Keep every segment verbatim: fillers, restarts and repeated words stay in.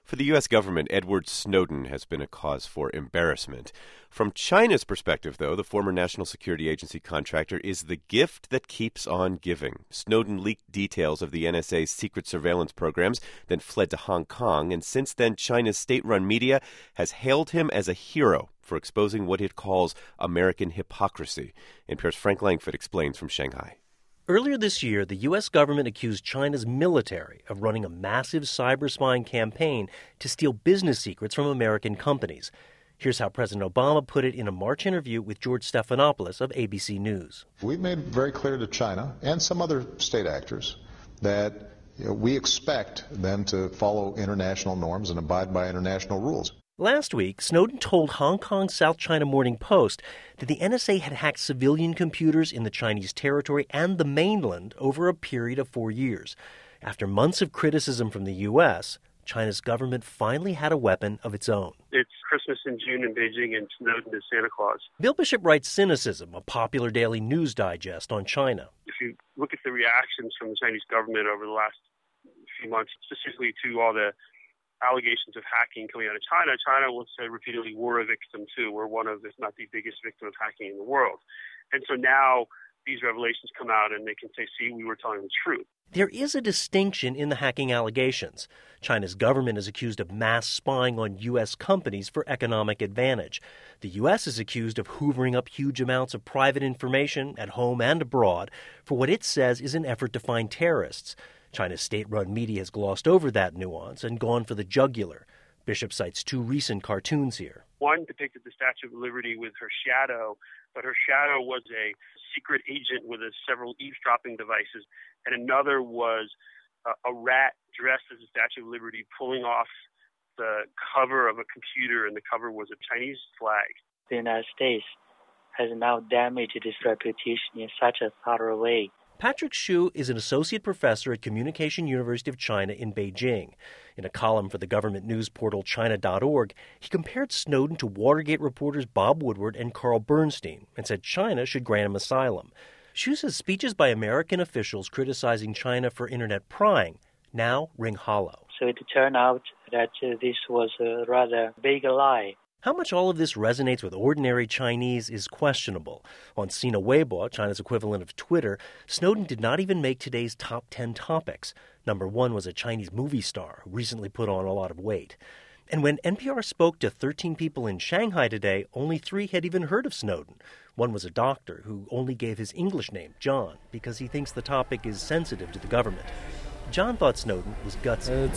For the U S government, Edward Snowden has been a cause for embarrassment. From China's perspective, though, the former National Security Agency contractor is the gift that keeps on giving. Snowden leaked details of the N S A's secret surveillance programs, then fled to Hong Kong, and since then China's state-run media has hailed him as a hero for exposing what it calls American hypocrisy. N P R's Frank Langfitt explains from Shanghai. Earlier this year, the U S government accused China's military of running a massive cyber spying campaign to steal business secrets from American companies. Here's how President Obama put it in a March interview with George Stephanopoulos of A B C News. We've made very clear to China and some other state actors that you know, we expect them to follow international norms and abide by international rules. Last week, Snowden told Hong Kong's South China Morning Post that the N S A had hacked civilian computers in the Chinese territory and the mainland over a period of four years. After months of criticism from the U S, China's government finally had a weapon of its own. It's Christmas in June in Beijing, and Snowden is Santa Claus. Bill Bishop writes Cynicism, a popular daily news digest on China. If you look at the reactions from the Chinese government over the last few months, specifically to all the allegations of hacking coming out of China, China will say repeatedly, we're a victim too. We're one of, if not the biggest victim of hacking in the world. And so now these revelations come out and they can say, see, we were telling the truth. There is a distinction in the hacking allegations. China's government is accused of mass spying on U S companies for economic advantage. The U S is accused of hoovering up huge amounts of private information at home and abroad for what it says is an effort to find terrorists. China's state-run media has glossed over that nuance and gone for the jugular. Bishop cites two recent cartoons here. One depicted the Statue of Liberty with her shadow, but her shadow was a secret agent with a, several eavesdropping devices, and another was a, a rat dressed as the Statue of Liberty pulling off the cover of a computer, and the cover was a Chinese flag. The United States has now damaged its reputation in such a thorough way. Patrick Xu is an associate professor at Communication University of China in Beijing. In a column for the government news portal China dot org, he compared Snowden to Watergate reporters Bob Woodward and Carl Bernstein and said China should grant him asylum. Xu says speeches by American officials criticizing China for internet prying now ring hollow. So it turned out that uh, this was a rather big lie. How much all of this resonates with ordinary Chinese is questionable. On Sina Weibo, China's equivalent of Twitter, Snowden did not even make today's top ten topics. Number one was a Chinese movie star who recently put on a lot of weight. And when N P R spoke to thirteen people in Shanghai today, only three had even heard of Snowden. One was a doctor who only gave his English name, John, because he thinks the topic is sensitive to the government. John thought Snowden was gutsy.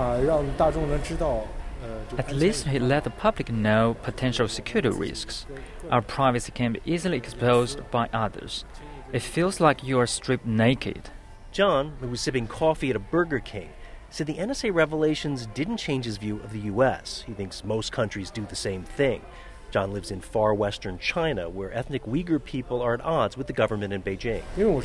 At least he let the public know potential security risks. Our privacy can be easily exposed by others. It feels like you are stripped naked. John, who was sipping coffee at a Burger King, said the N S A revelations didn't change his view of the U S. He thinks most countries do the same thing. John lives in far western China, where ethnic Uyghur people are at odds with the government in Beijing.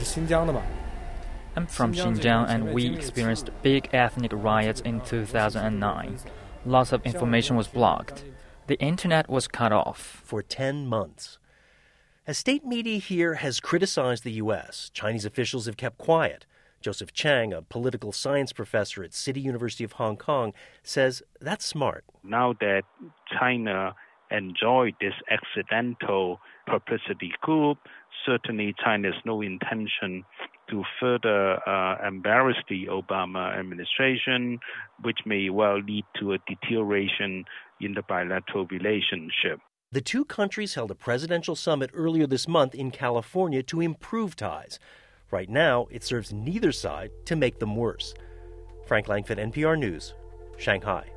I'm from Xinjiang, and we experienced big ethnic riots in two thousand nine. Lots of information was blocked. The internet was cut off. For ten months. As state media here has criticized the U S, Chinese officials have kept quiet. Joseph Chang, a political science professor at City University of Hong Kong, says that's smart. Now that China enjoyed this accidental publicity coup, certainly China has no intention to further uh, embarrass the Obama administration, which may well lead to a deterioration in the bilateral relationship. The two countries held a presidential summit earlier this month in California to improve ties. Right now, it serves neither side to make them worse. Frank Langfitt, N P R News, Shanghai.